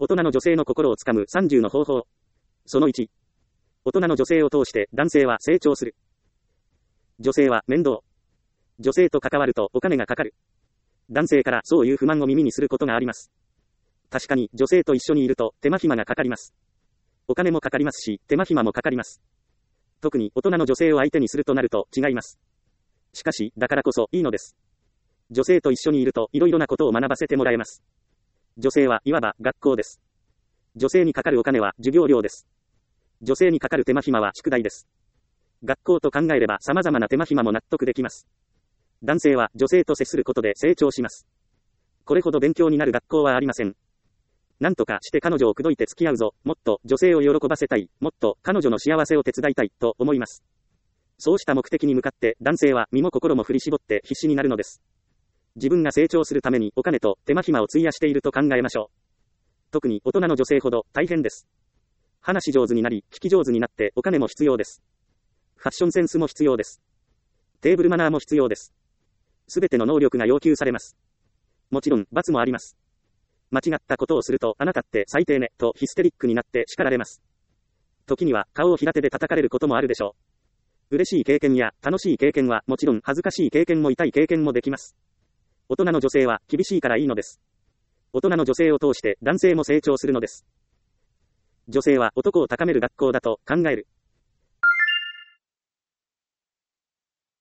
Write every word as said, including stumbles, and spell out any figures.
大人の女性の心をつかむさんじゅうの方法。そのいち。大人の女性を通して男性は成長する。女性は面倒。女性と関わるとお金がかかる。男性からそういう不満を耳にすることがあります。確かに女性と一緒にいると手間暇がかかります。お金もかかりますし、手間暇もかかります。特に大人の女性を相手にするとなると違います。しかし、だからこそいいのです。女性と一緒にいるといろいろなことを学ばせてもらえます。女性はいわば学校です。女性にかかるお金は授業料です。女性にかかる手間暇は宿題です。学校と考えれば様々な手間暇も納得できます。男性は女性と接することで成長します。これほど勉強になる学校はありません。なんとかして彼女を口説いて付き合うぞ、もっと女性を喜ばせたい、もっと彼女の幸せを手伝いたい、と思います。そうした目的に向かって男性は身も心も振り絞って必死になるのです。自分が成長するためにお金と手間暇を費やしていると考えましょう。特に大人の女性ほど大変です。話し上手になり、聞き上手になってお金も必要です。ファッションセンスも必要です。テーブルマナーも必要です。すべての能力が要求されます。もちろん、罰もあります。間違ったことをすると、あなたって最低ね、とヒステリックになって叱られます。時には、顔を平手で叩かれることもあるでしょう。嬉しい経験や楽しい経験はもちろん恥ずかしい経験も痛い経験もできます。大人の女性は厳しいからいいのです。大人の女性を通して男性も成長するのです。女性は男を高める学校だと考える。